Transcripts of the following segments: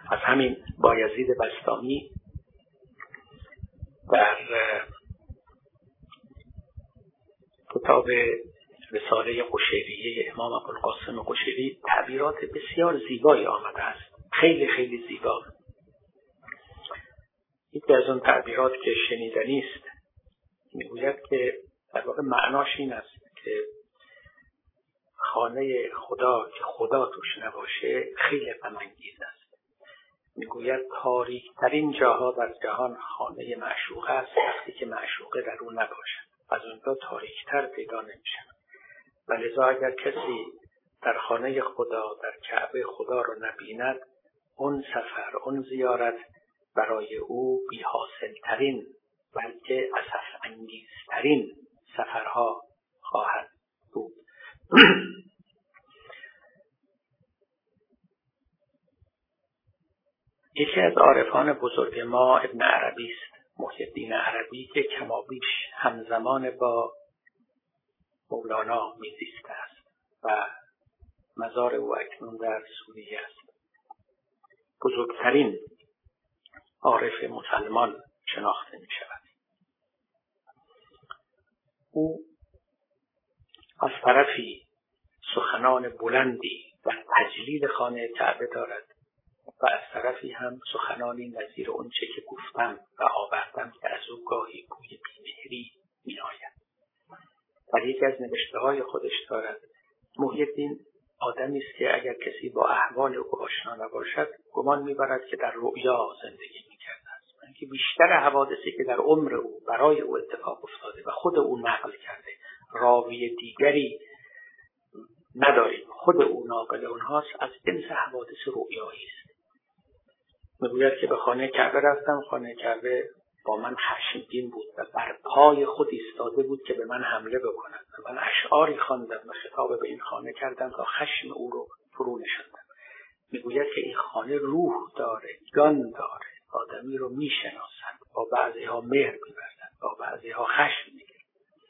از همین بایزید بسطامی در کتاب رساله قشیریه امام ابوالقاسم قشیری تعبیرات بسیار زیبایی آمده است، خیلی خیلی زیبا. یکی از اون تعبیرات که شنیدنی است میگوید که در واقع معناش این است که خانه خدا که خدا توش نباشه خیلی غم انگیز است. میگوید تاریک ترین جاها در جهان خانه معشوقه است وقتی که معشوقه در اون نباشد، از اونجا تاریک تر پیدا نمیشه. ولذا اگر کسی در خانه خدا در کعبه خدا رو نبیند، اون سفر اون زیارت برای او بی حاصل ترین بلکه اسف انگیز ترین سفرها خواهد بود. یکی از عارفان بزرگ ما ابن عربی است، محی الدین عربی، که کمابیش همزمان با مولانا میزیسته است و مزار او اکنون در سوریه است. بزرگترین عارف مسلمان شناخته می شود. او از طرفی سخنان بلندی و تجلیل خانه کعبه دارد و از طرفی هم سخنانی نظیر اونچه که گفتم و آوردم که از او گاهی گوی بی‌مهری می آید. در یکی از نوشته‌های خودش دارد محی الدین آدمی است که اگر کسی با احوال او آشنا نباشد گمان می‌برد که در رؤیا زندگی می‌کرده است، اینکه بیشتر حوادثی که در عمر او برای او اتفاق افتاده و خود او نقل کرده، راوی دیگری نداریم، خود او ناقل اونهاست، از جنس حوادث رؤیایی است. میگوید که به خانه کعبه رفتم، خانه کعبه با من خشمگین بود و بر پای خود ایستاده بود که به من حمله بکند. من اشعاری خواندم و خطاب به این خانه کردم تا خشم او رو فرو نشاندم. میگوید که این خانه روح داره، جان داره، آدمی رو میشناسند، با بعضی ها مهر می‌ورزند، با بعضی ها خشم می‌گیرند.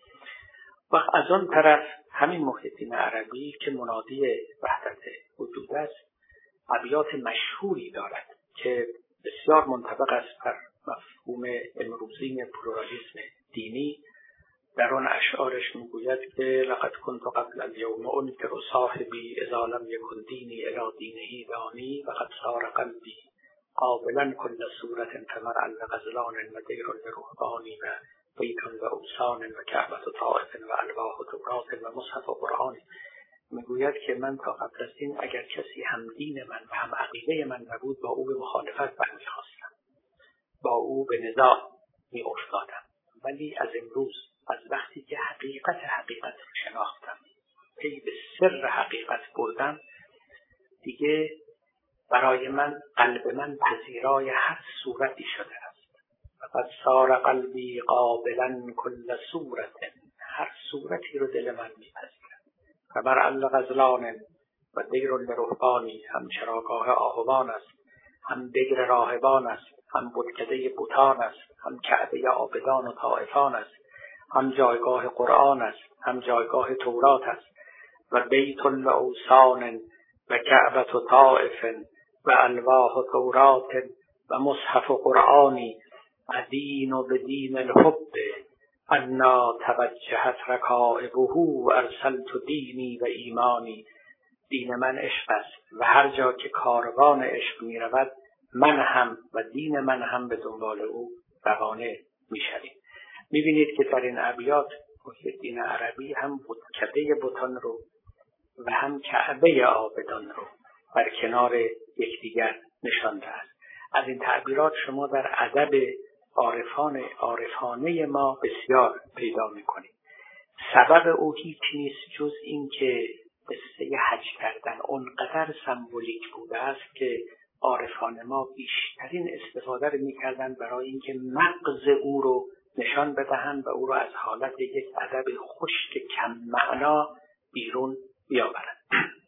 و از آن طرف همین محی الدین عربی که منادی وحدت وجود است، ابیات مشهوری دارد که بسیار منطبق است بر مفهوم امروزین پلورالیسم دینی. در آن اشعارش میگوید که لقد كنت قبل اليوم انکر صاحبی اذا لم یکن دینی الی دینه دانی وقد صار قلبی قابلا كل صورة فمرعا لغزلان و دیر لرهبانی و بیت و اوسان و کعبة طائف و الواح تورات و مصحف قرآن. میگوید که من تا قبل از این اگر کسی هم دین من و هم عقیده من نبود با او به مخالفت برمیخواستم، با او به نزاع می افتادم. ولی از امروز، از وقتی که حقیقت رو شناختم، پی به سر حقیقت بردم، دیگه برای من قلب من پذیرای هر صورتی شده است. فقد صار قلبی قابلا کل صورت، هر صورتی رو دل من میپذیرد. فمرعا لغزلان و دیر لرهبانی، هم چراگاه آهوان است، هم دگر راهبان است، هم بتکده بتان است، هم کعبه عابدان و طائفان است، هم جایگاه قرآن است، هم جایگاه تورات است، و بیت لأوثان و کعبه طائف و الواح تورات و مصحف قرآنی ادین و بدین الحب انا توجهت رکائبه ارسلت دینی و ایمانی. دین من عشق است و هر جا که کاروان عشق می رود من هم و دین من هم به دنبال او روانه می شویم. می بینید که در این ابیات محی الدین عربی هم بتکده بتان رو و هم کعبه عابدان رو بر کنار یکدیگر نشانده است. از این تعبیرات شما در ادب عارفانه ما بسیار پیدا می‌کنید. سبب او هیچ نیست جز این که قصه حج کردن اونقدر سمبولیک بوده است که عارفان ما بیشترین استفاده رو می‌کردن برای اینکه مغز او رو نشان بدهند و او رو از حالت یک ادب خشک کم معنا بیرون بیاورند.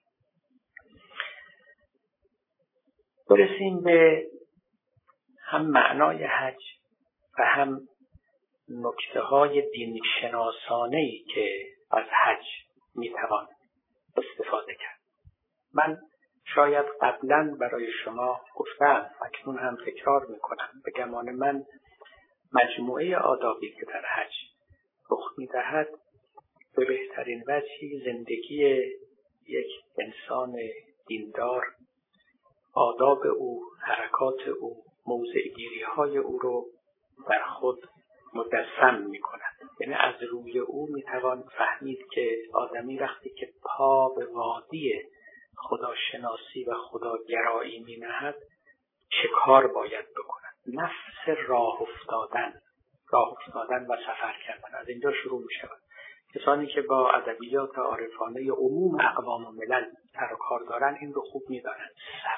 برسیم به هم معنای حج و هم نکته‌های دین شناسانه‌ای که از حج میتوان استفاده کرد. من شاید قبلا برای شما گفتم، اکنون هم تکرار میکنم. به گمان من مجموعه آدابی که در حج رخ میدهد به بهترین وجهی زندگی یک انسان دیندار، آداب او، حرکات او، موضع‌گیری های او رو در خود مجسم می کند. یعنی از روی او می توان فهمید که آدمی وقتی که پا به وادی خداشناسی و خداگرایی می نهد چه کار باید بکند. نفس راه افتادن و سفر کردن از اینجا شروع می شود. کسانی که با ادبیات عارفانه عموم اقوام و ملل سر و کار دارن این رو خوب می دانند.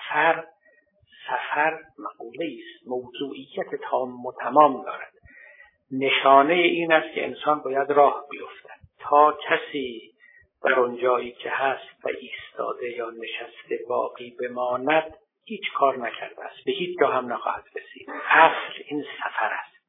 سفر مقوله است، موضوعیت تام و تمام دارد. نشانه این است که انسان باید راه بیفتد. تا کسی در اون جایی که هست و ایستاده یا نشسته باقی بماند هیچ کار نکرده است، به هیچ جا هم نخواهد رسید. اصل این سفر است.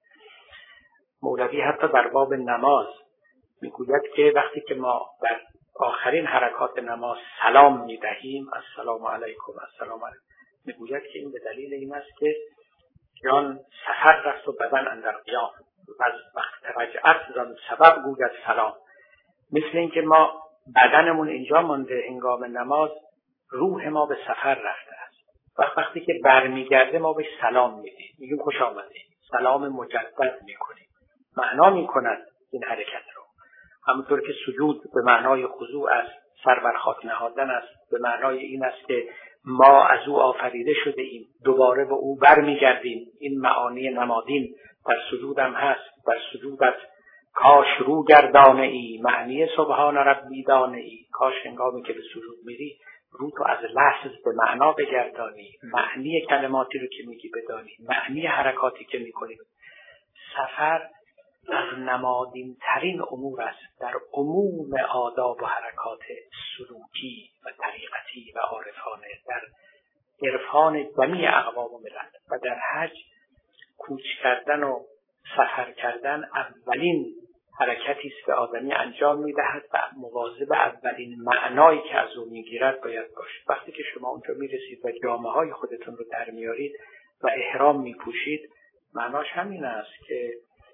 مولوی حتی در باب نماز میگوید که وقتی که ما در آخرین حرکات نماز سلام میدهیم، السلام علیکم السلام علیکم، میگوید که این به دلیل این است که جان سفر رفت و بدن اندر قیام و از وقت رجعت زن سبب گوید سلام. مثل این که ما بدنمون اینجا مانده هنگام نماز، روح ما به سفر رفته است. وقتی که برمیگرده ما بهش سلام میدیم، میگیم خوش آمدید، سلام مجدد میکنیم. معنا میکند این حرکت رو. همونطور که سجود به معنای خضوع است، سر بر خاک نهادن است، به معنای این است که ما از او آفریده شده ایم، دوباره به او برمیگردیم. این معانی نمادین در سجود هم هست. در سجودت کاش رو گردانه ای، معنی سبحان ربی دانه ای. کاش هنگامی که به سجود میری رو تو از لفظ به معنا بگردانی، معنی کلماتی رو که میگی بدانی، معنی حرکاتی که میکنی. سفر از نمادین ترین امور است در عموم آداب و حرکات سلوکی و طریقتی و عارفانه، در عرفان جمیع اقوام و ملل. و در حج کوچ کردن و سفر کردن اولین حرکتی است که آدمی انجام میدهد و مواظب اولین معنایی که از او میگیرد باید باشید. وقتی که شما اونجا میرسید و جامه های خودتون رو در میارید و احرام میپوشید، معناش همین است که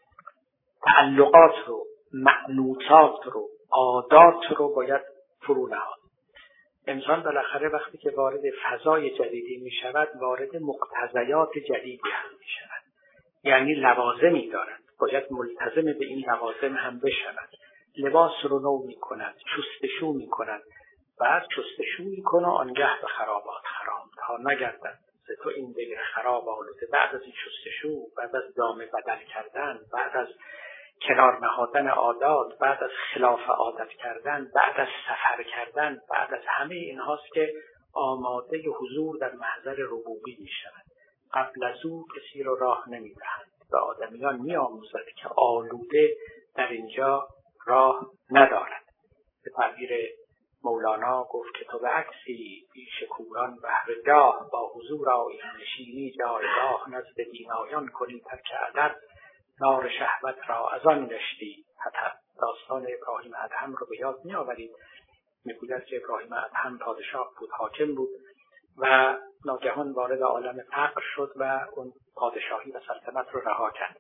تعلقات رو، معنوسات رو، عادات رو باید فرو نهاد. انسان بالاخره وقتی که وارد فضای جدیدی می شود، وارد مقتضیات جدیدی هم می شود. یعنی لوازمی دارد، باید ملتزم به این لوازم هم بشود. لباس رو نو می کند، شستشو می کند، بعد شستشو می کنه آنگه به خرابات خرام تا نگردد ز تو این دگر خراب آلوده. بعد از این شستشو، بعد از جامه بدل کردن، بعد از کنار نهادن عادات، بعد از خلاف عادت کردن، بعد از سفر کردن، بعد از همه این هاست که آماده حضور در محضر ربوبی می شود. قبل از او کسی رو راه نمی دهند و آدمیان می آموزد که آلوده در اینجا راه ندارد. به تعبیر مولانا گفت که تو به عکسی پیش کوران بهر جاه، با حضور آیی نشینی جایگاه، نزد بینایان کنی ترک ادب، نار شهوت را از آن گشتی حطب. داستان ابراهیم ادهم رو به یاد می آورید. میگوید که ابراهیم ادهم پادشاه بود، حاکم بود و ناگهان وارد عالم فقر شد و اون پادشاهی و سلطنت رو رها کرد.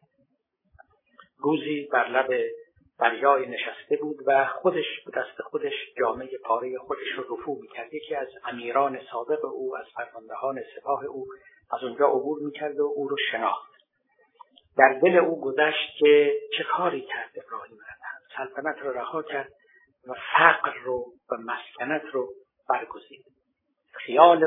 روزی بر لب دریای نشسته بود و خودش به دست خودش جامه پاره خودش رو رفو میکرد. یکی از امیران سابق او، از فرماندهان سپاه او از اونجا عبور میکرد و او رو شناخت. در دل او گذشت که چه کاری کرد ابراهیم ادهم، سلطنت رو رها کرد و فقر رو و مسکنت رو برگزید. خیال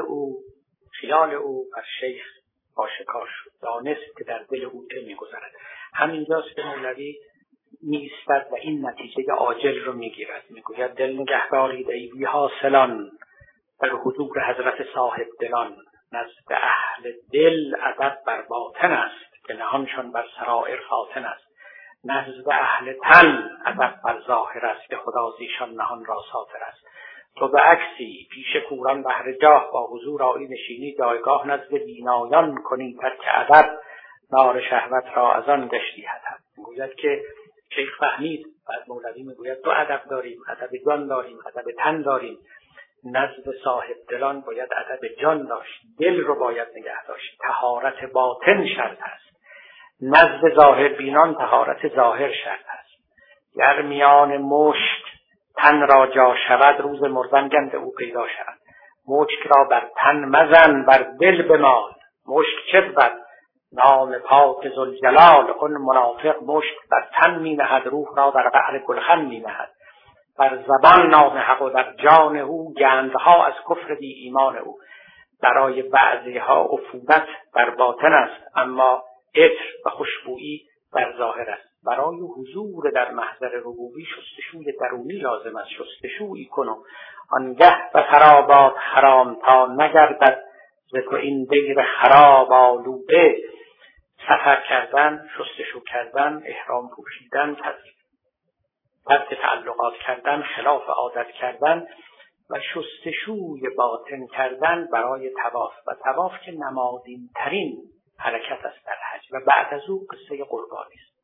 او بر شیخ آشکار شد، دانست که در دل او چه میگذرد. همینجاست که مولوی میایستد و این نتیجه عاجل رو میگیرد. میگوید دل نگهدارید ای بی حاصلان، در حضور حضرت صاحب دلان. نزد اهل دل ادب بر باطن است، که نهانشان بر سرائر فاطن است. نزد اهل تن ادب بر ظاهر است، که خدا زیشان نهان را ساتر است. تو به عکسی پیش کوران بهر جاه، با حضور آیی نشینی جایگاه. نزد بینایان کنی ترک ادب، نار شهوت را از آن گشتی حطب. میگوید که شیخ فهمید. بعد مولوی میگوید دو ادب داریم، ادب جان داریم، ادب تن داریم. نزد صاحب دلان باید ادب جان داشت، دل رو باید نگه داشت، طهارت باطن شرط است. نزد ظاهر بینان طهارت ظاهر شرط است. گر میان مشک تن را جا شود، روز مردن گند او پیدا شود. مشک را بر تن مزن، بر دل بمال. مشک چه بود؟ نام پاک ذوالجلال. آن منافق مشک بر تن می نهد، روح را در قعر گلخن می نهد. بر زبان نام حق و در جان او گندها از کفر بی ایمان او. برای بعضی ها عفونت بر باطن است، اما عطر و خوشبویی بر ظاهر است. برای حضور در محضر ربوبی شستشوی درونی لازم است. شستشویی کن و آنگه به خرابات حرام تا نگردد ز تو این دیر خراب آلوده. سفر کردن، شستشو کردن، احرام پوشیدن، ترک تعلقات کردن، خلاف عادت کردن و شستشوی باطن کردن برای طواف. و طواف که نمادین ترین حرکت است در حج و بعد از او قصه قربانی است.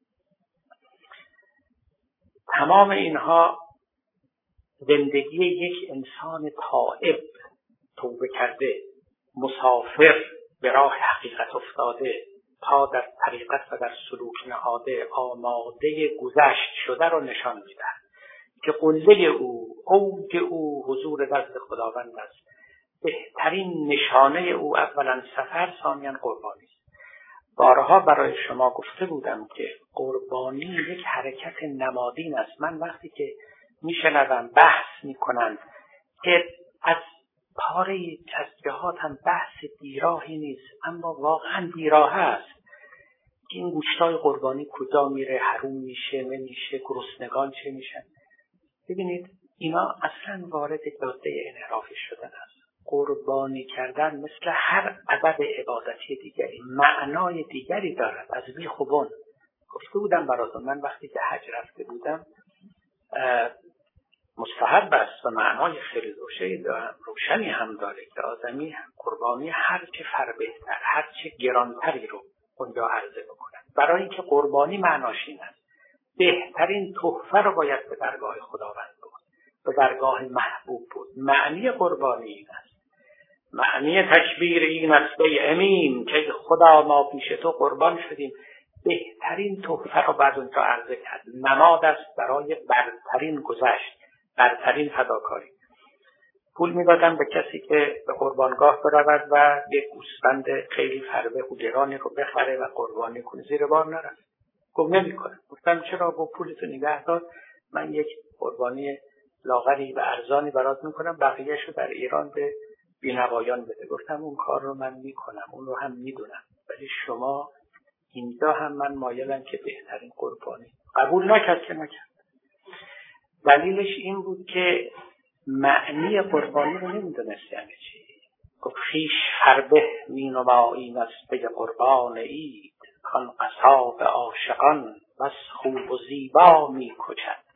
تمام اینها زندگی یک انسان تائب، توبه کرده، مسافر، به راه حقیقت افتاده، پا در طریقت و در سلوک نهاده، آماده گذشت شده را نشان می‌دهد که قله او، اوج او حضور نزد خداوند است. بهترین نشانه او اولا سفر، ثانیاً قربانی است. بارها برای شما گفته بودم که قربانی یک حرکت نمادین است. من وقتی که میشنوم بحث میکنن که از پاره از جهات هم بحث بیراهی نیست، اما واقعا بیراه است که این گوشتای قربانی کجا میره، حروم میشه، نمیشه، گرسنگان چه میشن. ببینید اینا اصلا وارد جاده انحرافی شدن است. قربانی کردن مثل هر عدد عبادتی دیگری معنای دیگری دارد. از بیخ و بن گفته بودم براتون، من وقتی که حج رفته بودم مستحب است و معنای خیلی روشنی هم داره که آدمی قربانی هر چه فربهتر، هر چه گرانتری رو اونجا عرضه بکنن. برای اینکه قربانی معناش این است بهترین تحفه رو باید به درگاه خداوند بود، به درگاه محبوب بود. معنی قربانی این است، معنی تکبیر این است ای امین که خدا ما پیش تو قربان شدیم. بهترین تحفه رو بعد اونجا عرضه کرد. نماد است برای برترین گذشت، برترین فداکاری. پول میدادم به کسی که به قربانگاه برود و یک گوسفند خیلی فربه و گرانی رو بخره و قربانی کنه، زیر بار نرفت. گفت نمی‌کنم. گفتم چرا؟ گفت پولتو نگه دار، من یک قربانی لاغری و ارزانی برات میکنم، بقیه‌شو در ایران به بینوایان بده. گفتم اون کار رو من میکنم، اون رو هم میدونم، ولی شما اینجا هم من مایلم که بهترین قربانی. قبول نکرد که نکرد. دلیلش این بود که معنی قربانی رو نمیدونست یعنی چی. گفت خویش فربه مینماییم از پی قربان عید، کان قصاب عاشقان بس خوب و زیبا میکشد.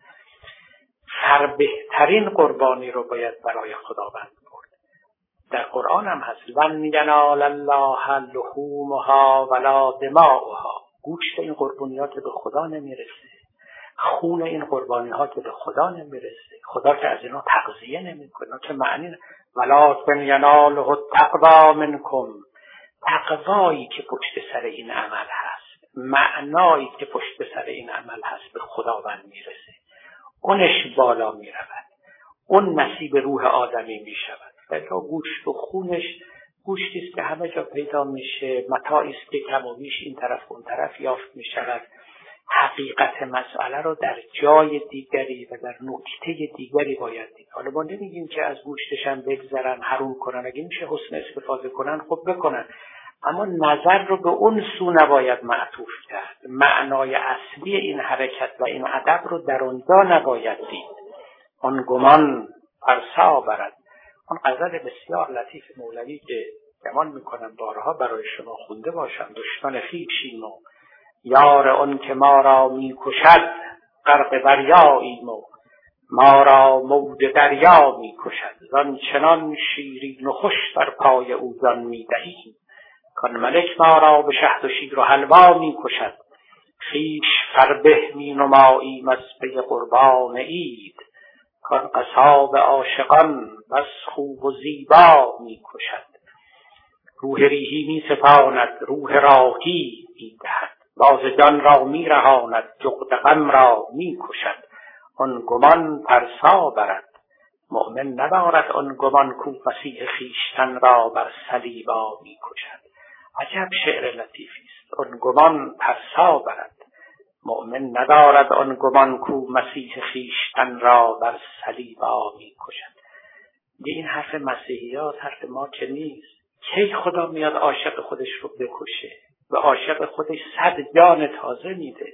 فربهترین قربانی رو باید برای خداوند برد. در قرآن هم هست لن ینال الله لحومها ولا دماؤها. گوشت این قربانیات به خدا نمیرسه، خون این قربانی ها که به خدا نمیرسه، خدا که از اینا تغذیه نمیکنه. که معنی ولکن یناله التقوی منکم، تقوایی که پشت سر این عمل هست، معنایی که پشت سر این عمل هست به خداوند میرسه، اونش بالا میرود، اون نصیب روح آدمی میشود. و تا گوشت و خونش گوشتی است که همه جا پیدا میشه، متاعی است که کم و بیش این طرف اون طرف یافت میشود. حقیقت مسئله رو در جای دیگری و در نکته دیگری باید دید. حالا ما نمیگیم که از گوشتش هم بگذرن، حروم کنن، اگه میشه حسن استفاده کنن خب بکنن، اما نظر رو به اون سو نباید معطوف کرد. معنای اصلی این حرکت و این ادب رو در اونجا نباید دید. آن گمان فرسا برد. آن غزل بسیار لطیف مولوی که گمان میکنم بارها برای شما خونده باشم. دشمن خویشیم و یار اون که ما را میکشد، غرق دریاییم و ما را موج دریا میکشد. زان چنان شیرین و خوش در پای او جان میدهیم، کان ملک ما را به شهد و شیر و حلوا میکشد. خویش فربه مینماییم از پی قربان عید، کان قصاب عاشقان بس خوب و زیبا می کشد. روح ریحی می ستاند، روح راحی می دهد. باز جان را می رهاند، جغد غم را می کشد. آن گمان ترسا برد، مؤمن ندارد آن گمان کو مسیح خویشتن را بر صلیبا می کشد. عجب شعر لطیفی است. آن گمان ترسا برد، مؤمن ندارد آن گمان کو مسیح خویشتن را بر صلیبا می کشد. این حرف مسیحیات حرف ما که نیست. کی خدا میاد عاشق خودش رو بکشه و عاشق خودش 100 جان تازه میده؟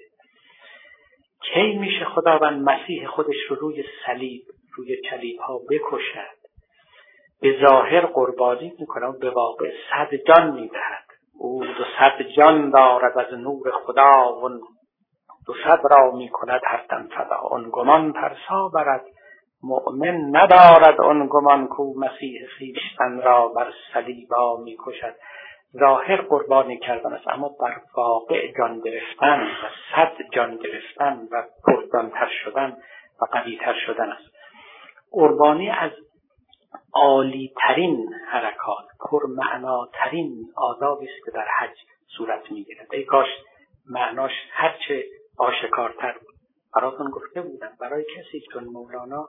کی میشه خداوند مسیح خودش رو روی صلیب، روی صلیب ها بکشد؟ به ظاهر قربانی میکنه، به واقع 100 جان میدهد. او 200 جان دارد از نور خدا و 200 را میکند هر دم فدا. آن گمان ترسا برد، مؤمن ندارد آن گمان کو مسیح خویشتن را بر صلیبا میکشد. ظاهر قربانی کردن است، اما بر واقع جان گرفتن و 100 جان گرفتن و پرجان‌تر شدن و قوی‌تر شدن است. قربانی از عالی ترین حرکات، پرمعناترین آدابی است که در حج صورت میگیرد. ای کاش معناش هرچه آشکارتر بود. براتون گفته بودم برای کسی چون مولانا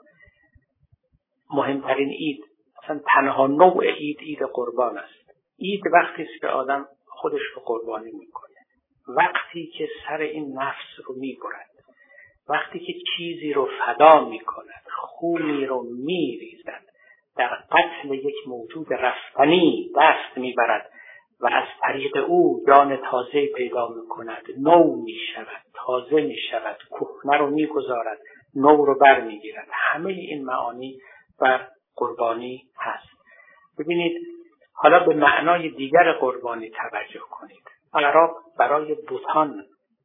مهمترین عید، اصلا تنها نوع عید قربان است. عید وقتی است که آدم خودش رو قربانی میکنه، وقتی که سر این نفس رو میبرد، وقتی که چیزی رو فدا میکند، خونی رو میریزد، در قتل یک موجود رفتنی دست میبرد و از طریق او جان تازه پیدا میکند، نو میشود، تازه میشود، کهنه رو میگذارد، نو رو بر میگیرد. همه این معانی بر قربانی هست. ببینید حالا به معنای دیگر قربانی توجه کنید. عرب برای بتان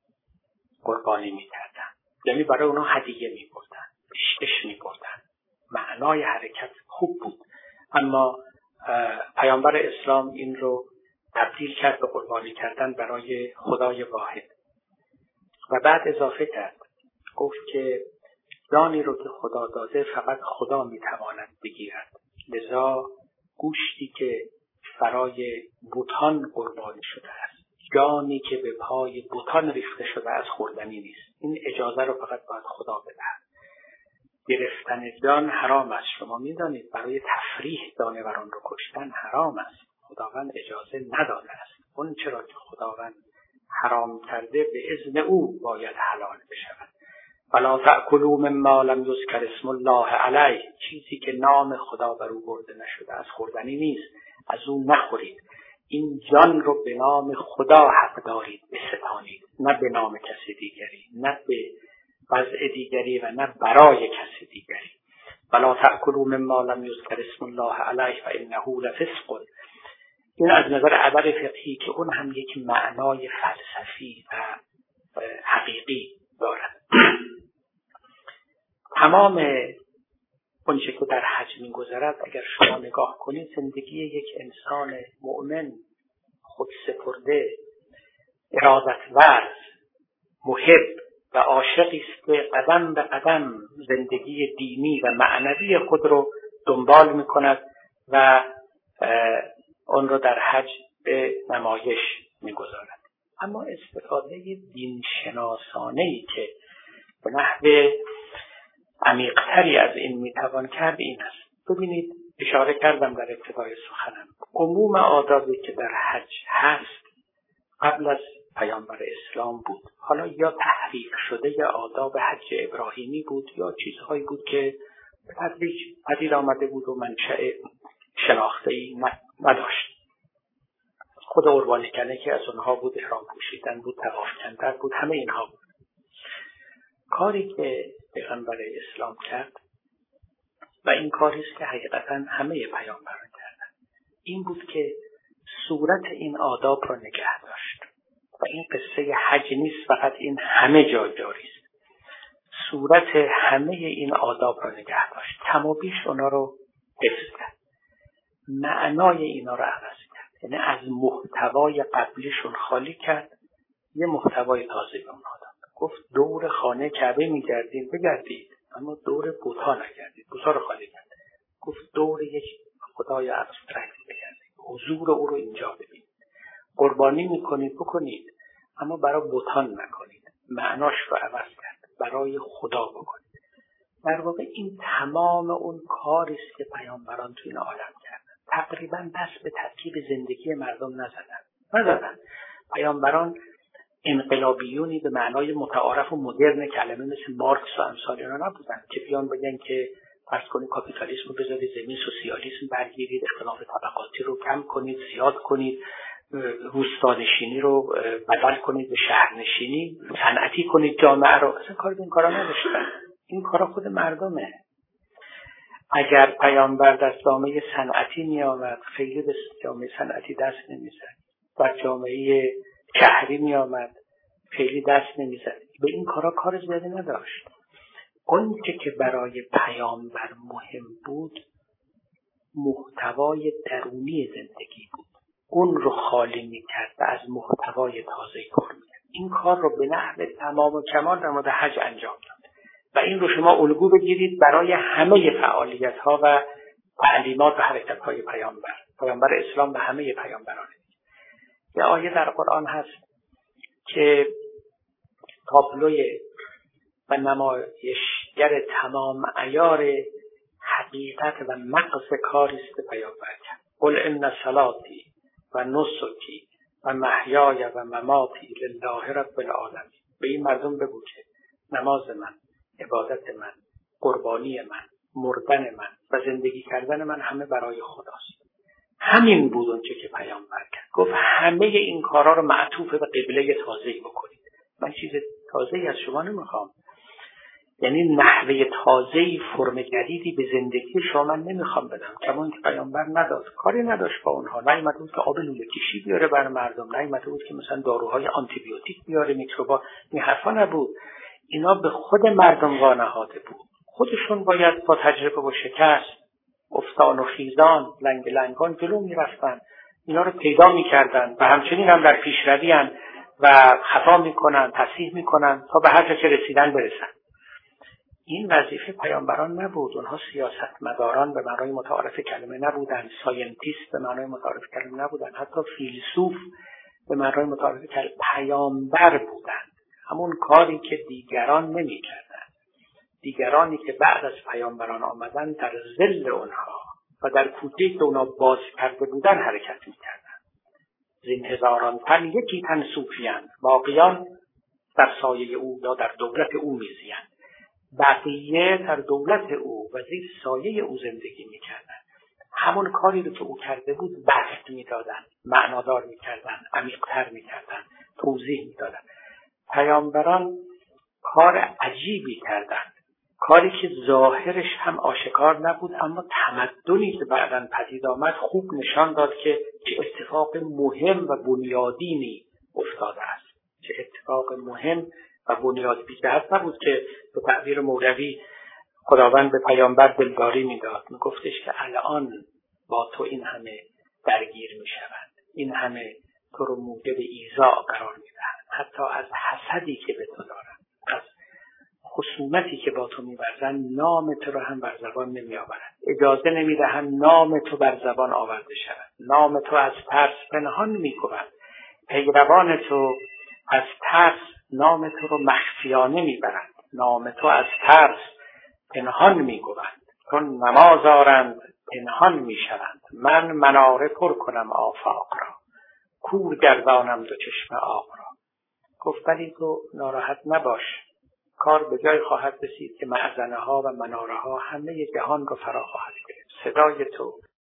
قربانی میکردن، یعنی برای اونها هدیه میبردن، پیشکش میبردن. معنای حرکت خوب بود، اما پیامبر اسلام این رو تبدیل کرد به قربانی کردن برای خدای واحد و بعد اضافه کرد، گفت که جانی رو که خدا داده فقط خدا میتواند بگیرد، لذا گوشتی که برای بتان قربانی شده است، جانی که به پای بتان ریخته شده از خوردنی نیست. این اجازه رو فقط باید خدا بدهد. گرفتن جان حرام است. شما میدانید برای تفریح جانوران رو کشتن حرام است. خداوند اجازه نداده است. اون چرا که خداوند حرام کرده به اذن او باید حلال بشود. ولا تأکلوا مما لم یذکر اسم الله علیه، چیزی که نام خدا بر او برده نشده از خوردنی نیست، از او نخورید. این جان رو به نام خدا حق دارید بستانید، نه به نام کسی دیگری، نه به وضع دیگری و نه برای کسی دیگری. ولا تأکلوا مما لم یذکر اسم الله علیه و انه لفسق. این از نظر عبر فقهی که اون هم یک معنای فلسفی و حقیقی دارد. تمام اونچه که در حج می‌گذرد اگر شما نگاه کنید، زندگی یک انسان مؤمن، خودسپرده، ارادت‌ورز، محب و عاشقی است که قدم به قدم زندگی دینی و معنوی خود رو دنبال می‌کند و اون رو در حج به نمایش می‌گذارد. اما استفاده دین شناسانه‌ای که به نحو عمیق‌تری از این میتوان کرد این است. ببینید اشاره کردم در ابتدای سخنم، عموم آدابی که در حج هست قبل از پیامبر اسلام بود. حالا یا تحریف شده یا آداب حج ابراهیمی بود یا چیزهایی بود که به تدریج پدید آمده بود و منشأ شناخته‌ای نداشت. خود قربانی کردن که از اونها بود، احرام پوشیدن بود، طواف کردن بود، همه اینها بود. کاری که پیغمبر اسلام کرد و این کاری است که حقیقتا همه پیامبران کردن، این بود که صورت این آداب را نگه داشت. و این قصه حج نیست فقط، این همه جا جاری است. صورت همه این آداب را نگه داشت، کم و بیش اونا رو حفظ کرد، معنای اینا رو عوض کرد. یعنی از محتوای قبلیشون خالی کرد، یه محتوای تازه به اونها داد. گفت دور خانه کعبه میگردید، بگردید، اما دور بوتا نگردید. بوتا رو خالی کرد. گفت دور یک خدای ابسترکت بگردید. حضور او رو اینجا ببینید. قربانی میکنید بکنید، اما برای بتان نکنید. معناش رو عوض کرد. برای خدا بکنید. در واقع این تمام اون کاری است که پیامبران تو این عالم کردن. تقریبا دست به ترکیب زندگی مردم نزدن. پیامبران انقلابیونی به معنای متعارف و مدرن کلمه مثل مارکس و امثال اینا نبودن که بیان بگن که فرض کنید کاپیتالیسم رو بذارید زمین، سوسیالیسم برگیرید، اختلاف طبقاتی رو کم کنید، زیاد کنید، روستانشینی رو بدل کنید به شهرنشینی، صنعتی کنید جامعه رو. اصلا کار به این کارا نداشتن. این کارا خود مردمه. اگر پیامبر در جامعه صنعتی می آمد خیلی به جامعه صنعتی دست نمیزد. در جامعه شهری می آمد خیلی دست نمیزد. به این کارا کار زیادی نداشت. اون که برای پیامبر مهم بود محتوای درونی زندگی بود. اون رو خالی میکرد و از محتوای تازه کار میکرد. این کار رو به نحو تمام و کمال در مورد حج انجام داد و این رو شما الگو بگیرید برای همه فعالیت ها و تعلیمات و حرکت های پیامبر اسلام و همه پیامبران. یه آیه در قرآن هست که تابلوی و نمایشگر تمام عیار حقیقت و نقص کاری است که پیامبر کرد. قل ان صلاتی و نسکی و محیای و مماتی لله رب العالمین. به این مردم بگو که نماز من، عبادت من، قربانی من، مردن من و زندگی کردن من همه برای خداست. همین بود اون که پیامبر کرد. گفت همه این کارا رو معطوف به قبله تازه‌ای بکنید. من چیز تازه‌ای از شما نمیخوام. یعنی نحوه تازه‌ای، فرم جدیدی به زندگی شما من نمیخوام بدم. چون که پیامبر نداد، کاری نداشت با اونها. نیامده بود که آب لوله کشی بیاره برای مردم، نیامده بود که مثلا داروهای آنتی بیوتیک بیاره، میکروبا، این حرفا نبود. اینا به خود مردم وانهاده بود. خودشون باید با تجربه و شکست، افتان و خیزان، لنگ لنگان جلو میرفتن. اینا رو پیدا میکردن و همچنین هم در پیشروی ان و خطا میکنن، تصحیح میکنن تا به هر جا که رسیدن برسن. این وظیفه پیامبران نبود. اونها سیاستمداران به معنای متعارف کلمه نبودن، ساینتیست به معنای متعارف کلمه نبودن، حتی فیلسوف به معنای متعارف کلمه. پیامبر بودن. همون کاری که دیگران نمی‌کردن. دیگرانی که بعد از پیامبران آمدن در ظل اونها و در کوچه‌ای که اونها باز کرده بودن حرکت می‌کردن. زین هزاران تن یکی تن صوفیان، باقیان در سایه او یا در دولت او می‌زیند. بقیه در دولت او و زیر سایه او زندگی می‌کردن. همون کاری رو که او کرده بود بسط می‌دادن، معنادار می‌کردن، عمیق‌تر می‌کردن، توضیح می‌دادن. پیامبران کار عجیبی کردند. کاری که ظاهرش هم آشکار نبود، اما تمدنی که بعداً پدید آمد خوب نشان داد که چه اتفاق مهم و بنیادینی افتاده است. چه اتفاق مهم و بنیادی بی‌جهت نبود که به تعبیر مولوی خداوند به پیامبر دلداری می‌داد. می‌گفتش که الان با تو این همه درگیر می‌شوند، این همه تو رو موجب ایذا قرار می‌دهند، حتی از حسدی که به تو دارند، از خصومتی که با تو می‌ورزند، نام تو رو هم بر زبان نمی‌آورند. اجازه نمی‌دهند نام تو بر زبان آورده شود. نام تو از ترس پنهان می‌کنند. پیروان تو از ترس نام تو رو مخفیانه می‌برند. نام تو از ترس پنهان می‌گویند. چون نماز آرند پنهان می‌شوند. من مناره پر کنم آفاق را، کور گردانم دو چشم آب را. گفت ولی تو ناراحت نباش، کار به جای خواهد رسید که معزنه ها و مناره ها همه جهان رو فرا خواهد گرفت. صدای تو